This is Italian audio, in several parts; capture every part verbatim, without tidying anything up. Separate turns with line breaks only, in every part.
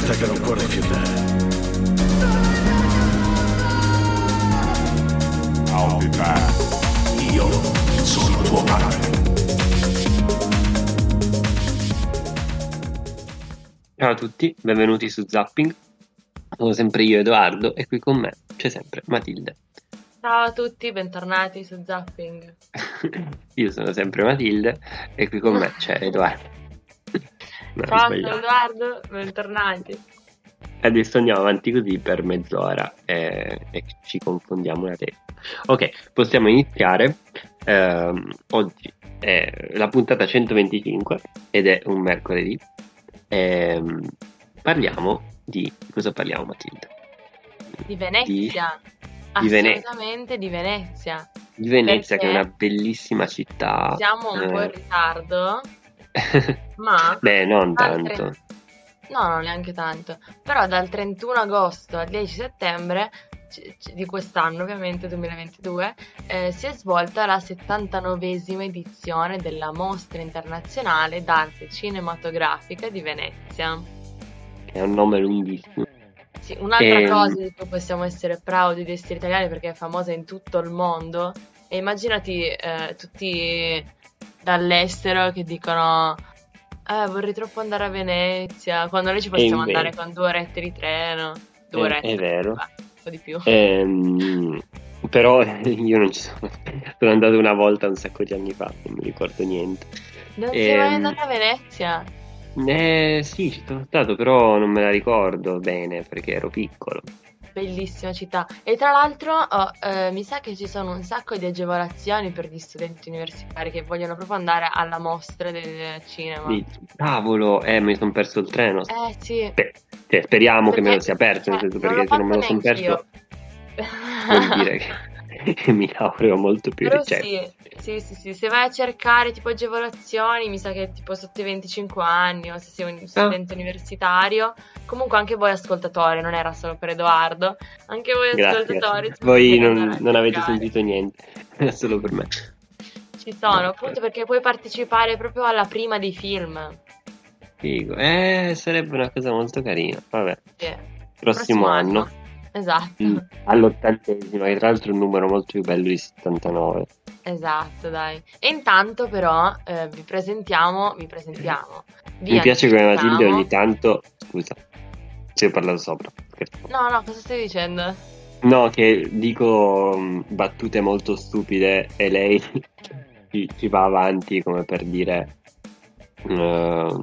questa che non corre più te. I'll be back. Io sono tuo padre.
Ciao a tutti, benvenuti su Zapping. Sono sempre io Edoardo e qui con me c'è sempre Matilde.
Ciao a tutti, bentornati su Zapping.
Io sono sempre Matilde e qui con me c'è Edoardo. No, ho
Ciao, sono
sbagliato.
Edoardo, bentornati.
Adesso andiamo avanti così per mezz'ora e, e ci confondiamo la testa. Ok, possiamo iniziare. Ehm, oggi è la puntata centoventicinque ed è un mercoledì. Ehm, parliamo di cosa parliamo, Matilde?
Di Venezia,
di Venezia.
assolutamente di Venezia.
Di Venezia,
Perché
che è una bellissima città.
siamo un po' in
eh,
ritardo, ma
Beh, non
dal
tanto.
tre- no, non neanche tanto, però dal trentuno agosto al dieci settembre c- c- di quest'anno, ovviamente duemilaventidue, eh, si è svolta la settantanovesima edizione della Mostra Internazionale d'Arte Cinematografica di Venezia.
È un nome lunghissimo.
Sì, un'altra
Ehm,
cosa di cui possiamo essere proud di essere italiani perché è famosa in tutto il mondo. E immaginati eh, tutti dall'estero che dicono eh, vorrei troppo andare a Venezia, quando noi ci
È
possiamo
invero.
andare con due orette di treno, due
È,
orette,
è vero.
beh, un po' di più.
Ehm, però io non ci sono. Sono andato una volta un sacco di anni fa, non mi ricordo niente.
Non sei mai
Ehm,
andata a Venezia?
eh, sì, ci sono stato, però non me la ricordo bene perché ero piccolo.
Bellissima città. E tra l'altro oh, eh, mi sa che ci sono un sacco di agevolazioni per gli studenti universitari che vogliono proprio andare alla mostra del cinema.
Di cavolo, eh, mi sono perso il treno.
Eh sì,
Beh, cioè, speriamo che me lo
perché
sia perso, nel
cioè,
senso,
non l'ho
perché se non me
fatto
lo sono
neanch'io.
perso vuol dire che, che mi auguro molto più
Però
ricerca.
sì, sì, sì, sì, se vai a cercare tipo agevolazioni, mi sa che tipo sotto i venticinque anni o se sei un
Ah,
studente universitario, comunque anche voi ascoltatori, non era solo per Edoardo, anche voi
grazie,
ascoltatori
grazie.
ci
Voi
potete andare
non,
a
non avete
cercare.
sentito niente, è solo per me.
Ci
No,
sono, appunto perché puoi partecipare proprio alla prima dei film.
figo. Eh, sarebbe una cosa molto carina. Vabbè,
Sì. Il
prossimo
prossimo
anno.
anno. Esatto.
Mm, all'ottantesima, che tra l'altro è un numero molto più bello di settantanove.
Esatto, dai. E intanto però eh, vi presentiamo, vi presentiamo, vi
Mi piace come Matilde
anticipiamo.
ogni tanto. Scusa, ci ho parlato sopra. Scherzo.
No, no, cosa stai dicendo?
No, che dico mh, battute molto stupide e lei ci, ci va avanti come per dire. ehm,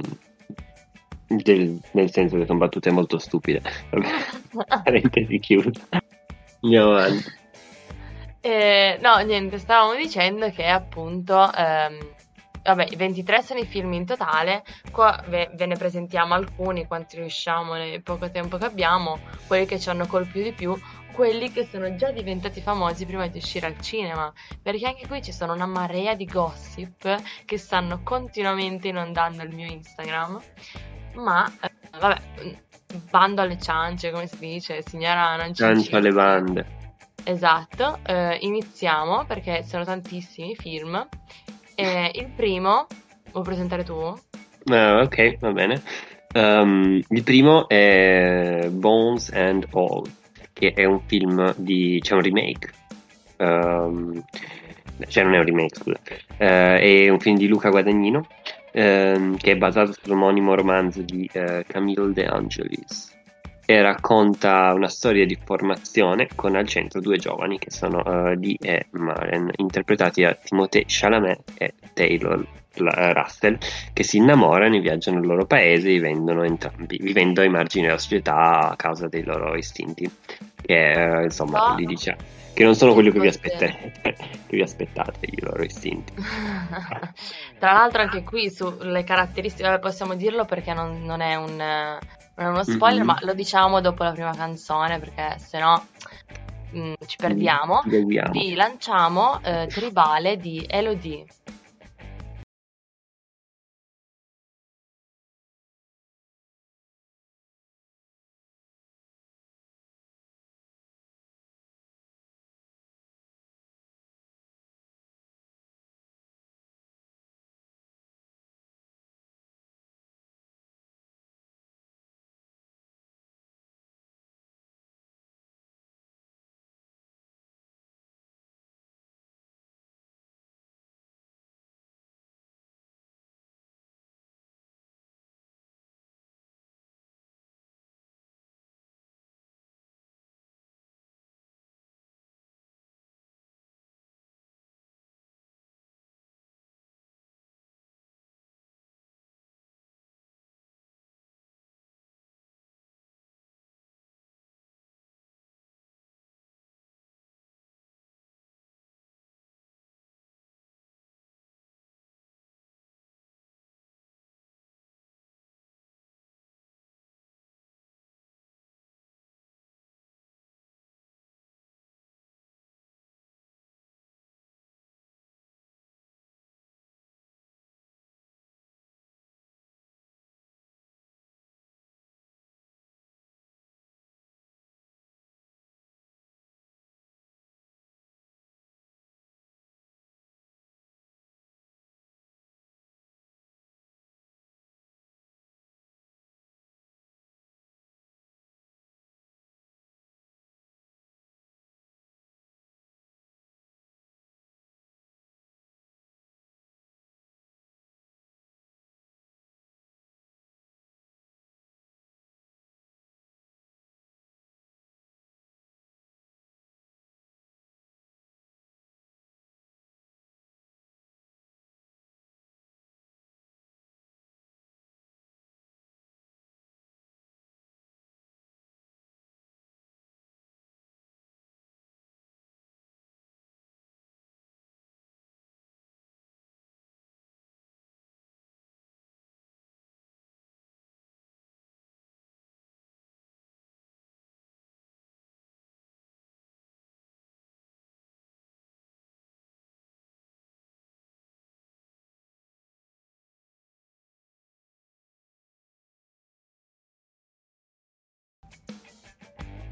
del- nel senso che sono battute molto stupide. Vabbè, parentesi chiusa. Andiamo avanti.
Eh, no, niente, stavamo dicendo che appunto, ehm, vabbè, i ventitré sono i film in totale, qua ve, ve ne presentiamo alcuni, quanti riusciamo nel poco tempo che abbiamo, quelli che ci hanno colpito di più, quelli che sono già diventati famosi prima di uscire al cinema, perché anche qui ci sono una marea di gossip che stanno continuamente inondando il mio Instagram, ma, eh, vabbè, bando alle ciance, come si dice, signora non ci
Ciancio alle
inciti.
bande.
Esatto, eh, iniziamo perché sono tantissimi film. Eh, il primo, vuoi presentare tu?
Ah, ok, va bene. Um, il primo è Bones and All, che è un film di. C'è un remake. Um, cioè, non è un remake, scusa. Eh, è un film di Luca Guadagnino, ehm, che è basato sull'omonimo romanzo di eh, Camille De Angelis. E racconta una storia di formazione con al centro due giovani che sono uh, Dee e Maren, interpretati da Timothée Chalamet e Taylor L- Russell, che si innamorano e viaggiano nel loro paese, vivendo entrambi, vivendo ai margini della società a causa dei loro istinti, che eh, insomma
So
li diciamo che non sono
che
quello che vi
cos'è.
aspetterete, che vi aspettate, i loro istinti.
Tra l'altro anche qui sulle caratteristiche, vabbè, possiamo dirlo perché non, non è un, eh, non è uno spoiler,
Mhm.
ma lo diciamo dopo la prima canzone perché sennò mm, ci
Ci
perdiamo.
beviamo.
Vi lanciamo eh, Tribale di Elodie.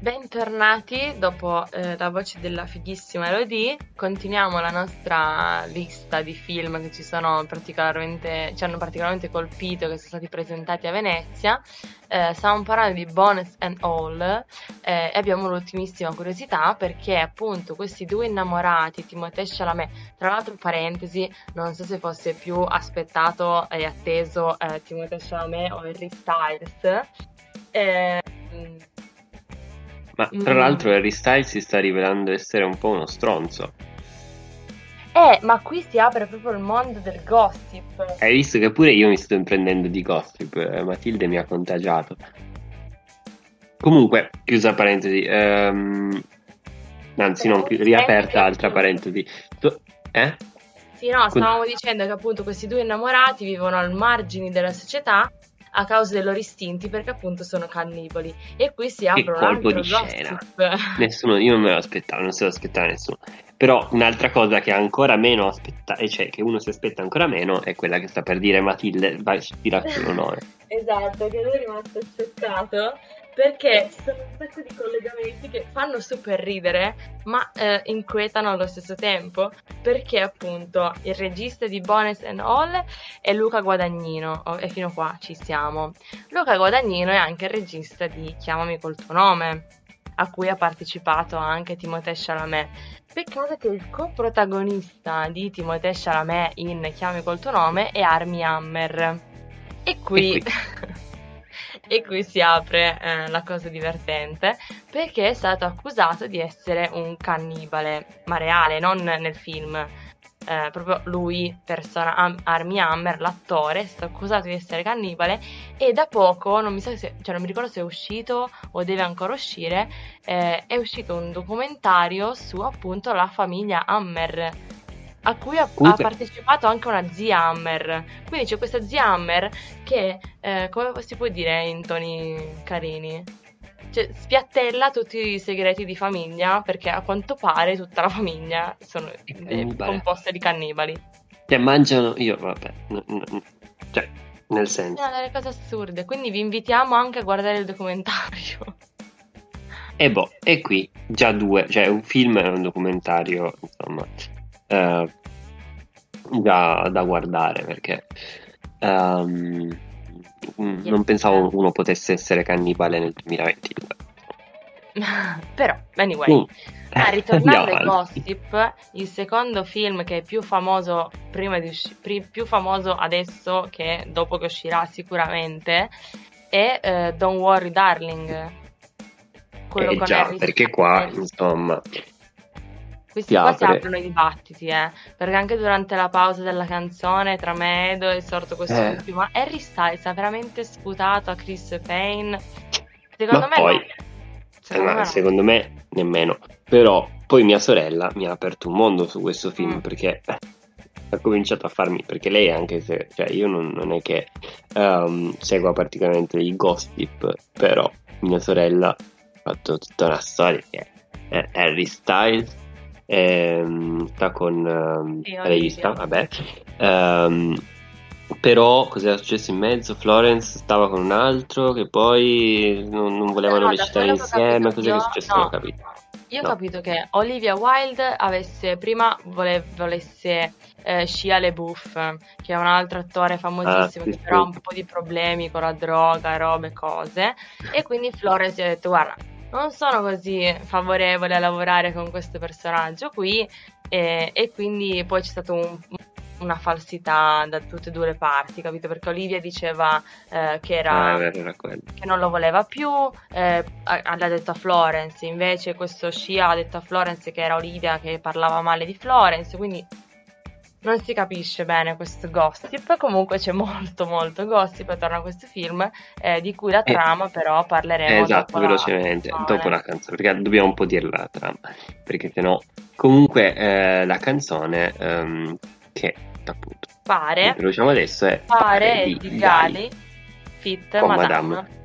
Bentornati dopo eh, la voce della fighissima Elodie. Continuiamo la nostra lista di film che ci sono particolarmente, ci hanno particolarmente colpito, che sono stati presentati a Venezia. Eh, stiamo parlando di Bones and All eh, e abbiamo l'ultimissima curiosità perché appunto questi due innamorati, Timothée Chalamet, tra l'altro parentesi, non so se fosse più aspettato e atteso eh, Timothée Chalamet o Harry Styles. Eh,
Ma tra
mm,
l'altro Harry Styles si sta rivelando essere un po' uno stronzo.
Eh, ma qui si apre proprio il mondo del gossip.
Hai visto che pure io mi sto imprendendo di gossip, eh, Matilde mi ha contagiato. Comunque, chiusa parentesi, ehm, anzi non, chi- riaperta altra parentesi. Tu- eh?
Sì, no, stavamo dicendo che appunto questi due innamorati vivono al margine della società a causa dei loro istinti perché appunto sono cannibali. E qui si
Che
apre un
colpo
altro
di scena.
gossip.
Nessuno, io non me lo aspettavo, non se lo aspettava nessuno. Però un'altra cosa che ancora meno aspetta, e cioè che uno si aspetta ancora meno, è quella che sta per dire Matilde, vai, tira il onore.
Esatto, che lui è rimasto scioccato perché ci sono un sacco di collegamenti che fanno super ridere, ma eh, inquietano allo stesso tempo, perché appunto il regista di Bones and All è Luca Guadagnino, oh, e fino qua ci siamo. Luca Guadagnino è anche il regista di Chiamami col tuo nome, a cui ha partecipato anche Timothée Chalamet. Peccato che il coprotagonista di Timothée Chalamet in Chiamami col tuo nome è Armie Hammer. E qui,
E qui.
e qui si apre eh, la cosa divertente perché è stato accusato di essere un cannibale, ma reale, non nel film. Eh, proprio lui, persona, Am- Armie Hammer, l'attore, è stato accusato di essere cannibale e da poco, non mi, so se, cioè non mi ricordo se è uscito o deve ancora uscire, eh, è uscito un documentario su appunto la famiglia Hammer a cui ha, ha
Comunque,
partecipato anche una zia Hammer. Quindi c'è questa zia Hammer che, eh, come si può dire in toni carini? Cioè, spiattella tutti i segreti di famiglia perché a quanto pare tutta la famiglia sono,
è
è
cannibale.
composta di cannibali.
Cioè, mangiano, io, vabbè, n- n- cioè, nel senso.
No, delle cose assurde. Quindi vi invitiamo anche a guardare il documentario.
E boh, e qui già due, cioè un film e un documentario, insomma, eh, da, da guardare perché ehm, mm, non pensavo uno potesse essere cannibale nel duemilaventidue.
Però, anyway,
Mm.
ma
Andiamo
ritornando ai
avanti.
gossip, il secondo film che è più famoso prima di usci- pri- più famoso adesso che dopo che uscirà sicuramente è eh, Don't Worry Darling, quello
Eh
con
già,
Harry
perché qua,
Styles.
insomma,
Questi
si
qua si
apre.
aprono i dibattiti, eh, perché anche durante la pausa della canzone tra me ed Edo è sorto questo
Eh,
dubbio, ma Harry Styles ha veramente sputato a Chris Payne? Secondo
ma
me no,
poi, eh,
secondo
ma
me no.
secondo me nemmeno. Però poi mia sorella mi ha aperto un mondo su questo film
Mm.
perché eh, ha cominciato a farmi, perché lei anche se, cioè io non, non è che ehm, segua particolarmente i gossip, però mia sorella ha fatto tutta una storia che è Harry Styles ehm, sta con ehm,
Sì,
la regista,
Olivia.
vabbè. Ehm, però cos'era successo in mezzo? Florence stava con un altro che poi non, non volevano
No, da
recitare
quello che ho capito
insieme. Cos'è che è
io,
successo? Non ho
no,
capito.
io ho
No.
capito che Olivia Wilde avesse prima vole- volesse eh, Shia LaBeouf, che è un altro attore
Ah,
famosissimo
sì,
che però ha un
sì.
po' di problemi con la droga, robe, cose, e quindi Florence gli ha detto guarda, non sono così favorevole a lavorare con questo personaggio qui e, e quindi poi c'è stato un una falsità da tutte e due le parti, capito? Perché Olivia diceva eh, che
Ah, è
era
vero, era quello.
che non lo voleva più, eh, ha- l'ha detto a Florence, invece questo Shia ha detto a Florence che era Olivia che parlava male di Florence, quindi non si capisce bene questo gossip, comunque c'è molto molto gossip attorno a questo film, eh, di cui la
Eh,
trama però
eh,
parleremo dopo
esatto,
la
velocemente, dopo la
canzone.
canzone, perché dobbiamo un po' dirla la trama, perché sennò... Comunque, eh, la canzone, ehm, che appunto
Pare,
introduciamo adesso è Pare
pare
di
di
Gali
Gali, fit
con Madame.
Madame.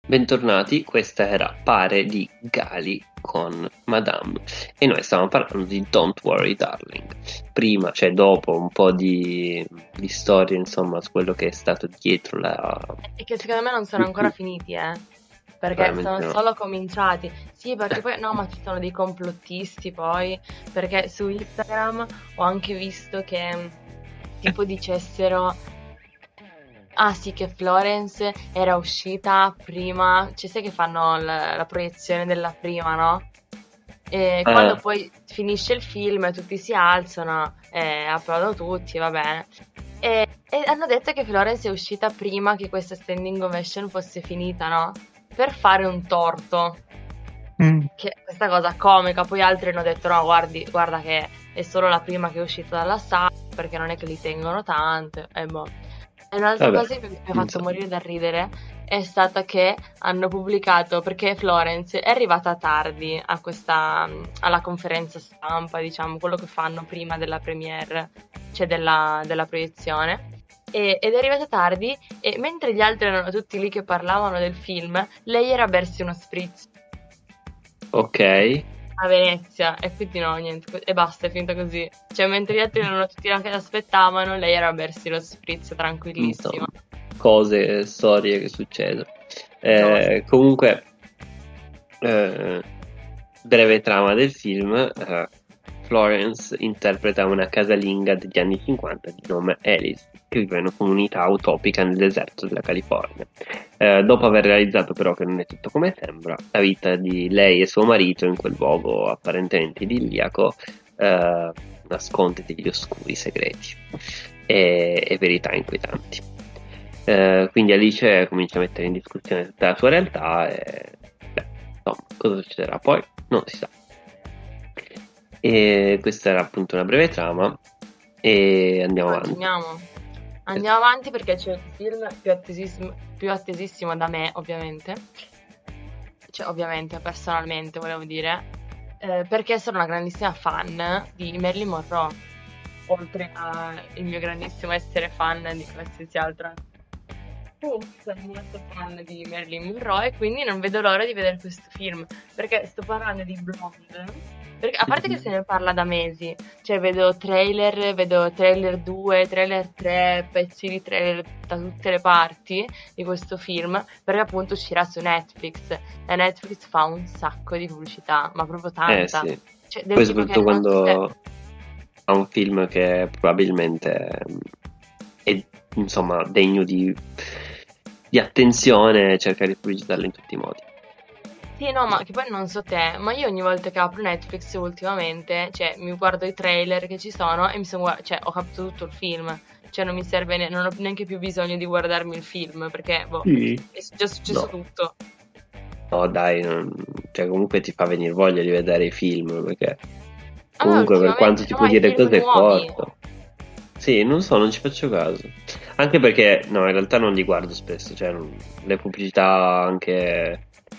Bentornati, questa era Pare di Gali con Madame e noi stavamo parlando di Don't Worry Darling. Prima, cioè dopo un po' di, di storie, insomma, su quello che è stato dietro la...
E che secondo me non sono ancora finiti, eh. Perché
Veramente
sono
no.
solo cominciati. Sì, perché poi no, ma ci sono dei complottisti poi. Perché su Instagram ho anche visto che tipo dicessero. Ah sì, che Florence era uscita prima. Cioè, sai che fanno la, la proiezione della prima, no? E
Ah,
quando poi finisce il film tutti si alzano e applaudono tutti, va bene. E, e hanno detto che Florence è uscita prima che questa standing ovation fosse finita, no? Per fare un torto.
Mm.
Che questa cosa comica, poi altri hanno detto no, guardi, guarda che è solo la prima che è uscita dalla sala, perché non è che li tengono tanto, e boh. E un'altra
vabbè,
cosa che mi ha fatto
insomma.
morire da ridere è stata che hanno pubblicato, perché Florence è arrivata tardi a questa, alla conferenza stampa, diciamo, quello che fanno prima della premiere, cioè della, della proiezione. E- ed è arrivata tardi e mentre gli altri erano tutti lì che parlavano del film, lei era a bersi uno spritz
Ok,
a Venezia e quindi no, niente, e basta, è finita così. Cioè, mentre gli altri erano tutti là che aspettavano, lei era a bersi lo spritz tranquillissima.
insomma, cose, storie che succedono. Eh, comunque, eh, breve trama del film, eh, Florence interpreta una casalinga degli anni cinquanta di nome Alice, che vive in una comunità utopica nel deserto della California. Eh, dopo aver realizzato però che non è tutto come sembra, la vita di lei e suo marito in quel luogo apparentemente idilliaco eh, nasconde degli oscuri segreti e, e verità inquietanti. Eh, quindi Alice comincia a mettere in discussione tutta la sua realtà e beh, insomma, cosa succederà poi non si sa. E questa era appunto una breve trama e andiamo avanti.
Continuiamo. Andiamo avanti perché c'è il film più attesissimo, più attesissimo da me, ovviamente. Cioè, ovviamente, personalmente, volevo dire. Eh, perché sono una grandissima fan di Marilyn Monroe. Oltre al mio grandissimo essere fan di qualsiasi altra. Uh, sono molto fan di Marilyn Monroe e quindi non vedo l'ora di vedere questo film. Perché sto parlando di Blonde. Perché, a parte che se ne parla da mesi, cioè vedo trailer, vedo trailer due, trailer tre, pezzi di trailer da tutte le parti di questo film, perché appunto uscirà su Netflix e Netflix fa un sacco di pubblicità, ma proprio
Eh
tanta.
sì,
Cioè, del
poi
tipo
soprattutto
che non so
quando
se-
ha un film che probabilmente mm, è insomma degno di, di attenzione, cerca di pubblicitarlo in tutti i modi.
Sì, no, ma che poi non so te, ma io ogni volta che apro Netflix ultimamente, cioè mi guardo i trailer che ci sono e mi sono guard- cioè ho capito tutto il film, cioè non mi serve, ne- non ho neanche più bisogno di guardarmi il film perché boh,
Sì.
è già successo
No.
tutto.
No, dai, non- cioè comunque ti fa venire voglia di vedere i film perché
Ah,
comunque per
ultimamente,
quanto ti
no,
può
i
dire
film
cose è
nuovi.
corto. Sì, non so, non ci faccio caso. Anche perché, no, in realtà non li guardo spesso, cioè non- le pubblicità anche...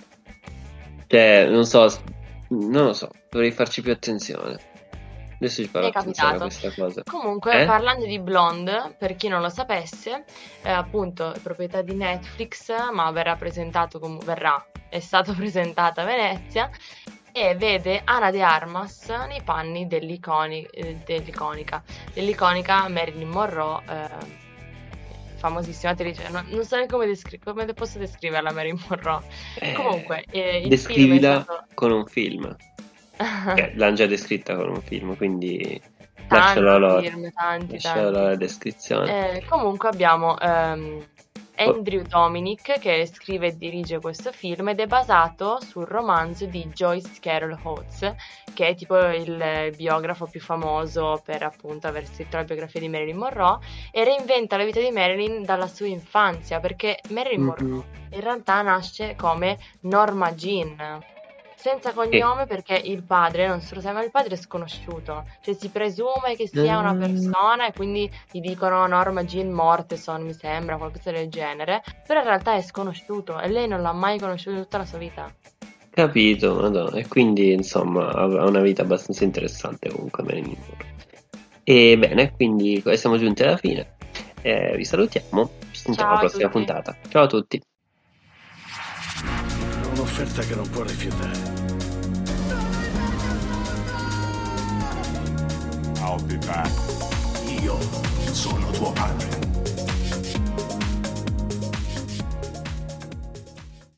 Cioè, non so, s- non lo so, dovrei farci più attenzione. Adesso ci farò
Mi è
attenzione a
capitato.
questa cosa.
Comunque,
Eh?
parlando di Blonde, per chi non lo sapesse, è appunto proprietà di Netflix, ma verrà presentato come verrà, è stato presentato a Venezia e vede Ana de Armas nei panni dell'iconi- eh, dell'iconica, dell'iconica Marilyn Monroe, eh, famosissima attrice. Non, non so neanche come, descri- come posso descriverla Marilyn Monroe.
Eh,
Comunque, eh, il film è
descrivila
stato
con un film. Eh, l'hanno già descritta con un film, quindi
tanti
lascialo a loro.
film, tanti,
Lascialo
tanti.
alla descrizione.
Eh, comunque abbiamo ehm, Andrew Dominic che scrive e dirige questo film ed è basato sul romanzo di Joyce Carol Oates, che è tipo il biografo più famoso per appunto aver scritto la biografia di Marilyn Monroe e reinventa la vita di Marilyn dalla sua infanzia, perché Marilyn
Mhm.
Monroe in realtà nasce come Norma Jean, senza cognome perché il padre, non se lo sai, ma il padre è sconosciuto, cioè si presume che sia una
Mm.
persona e quindi gli dicono Norma Jean Morteson, mi sembra, qualcosa del genere, però in realtà è sconosciuto e lei non l'ha mai conosciuto in tutta la sua vita.
Capito, madonna. E quindi insomma ha ha una vita abbastanza interessante comunque Marilyn Monroe. E bene, quindi siamo giunti alla fine. Eh, vi salutiamo, ci sentiamo
Ciao
alla
a
prossima
tutti.
puntata. Ciao a tutti.
un'offerta che non può rifiutare. I'll be back. Io sono tuo padre.